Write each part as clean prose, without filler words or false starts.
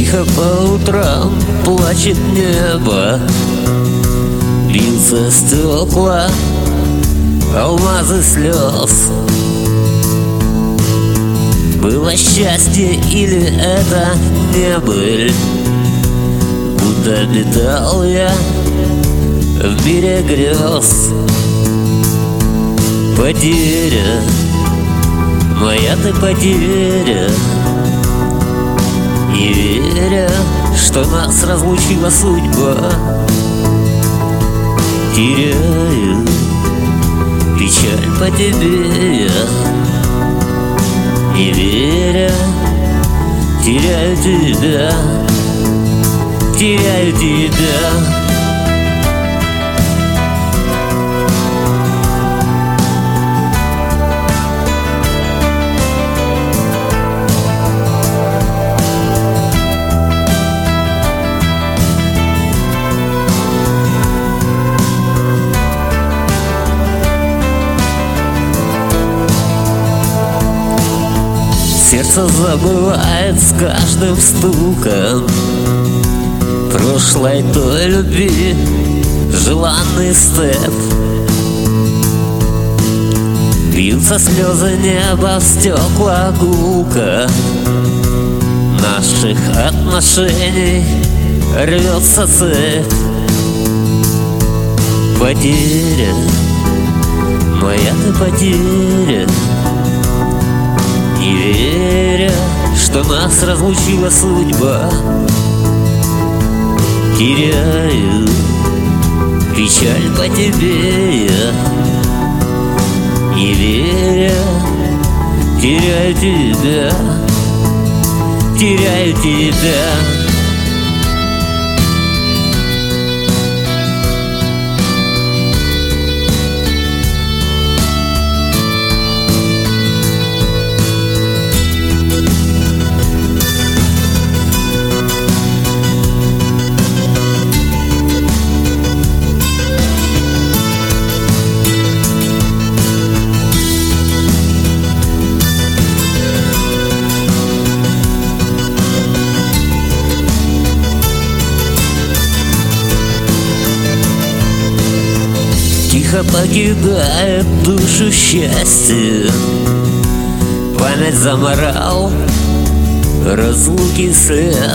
Тихо по утрам плачет небо, бьются стекла, алмазы слез. Было счастье или это не быль? Будто летал я в мире грез. Потеря, моя ты потеря, не веря, что нас разлучила судьба. Теряю печаль по тебе я, не веря, теряю тебя, теряю тебя. Сердце забывает с каждым стуком прошлой той любви желанный степ. Бьются слезы неба в стекла гулка наших отношений, рвется цепь. Потеря, моя ты потеря, не веря, что нас разлучила судьба. Теряю печаль по тебе я, не веря, теряю тебя, теряю тебя. Тихо покидает душу счастье, память заморал разлуки след.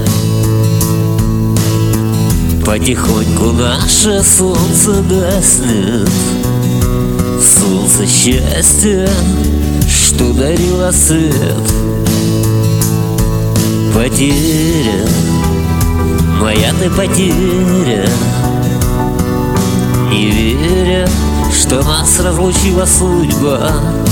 Потихоньку наше солнце гаснет, солнце счастья, что дарило свет. Потеря, моя ты потеря, не веря, что нас разлучила судьба.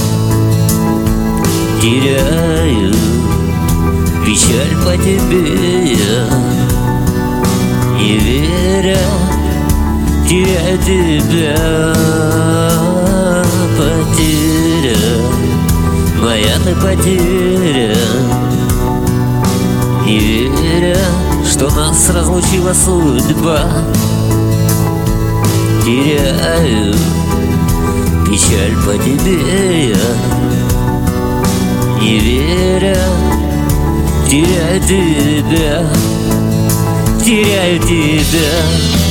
Теряю печаль по тебе я, не веря, теряю тебя. Потеря, моя ты потеря, не веря, что нас разлучила судьба. Теряю печаль по тебе я, не веря, теряю тебя, теряю тебя.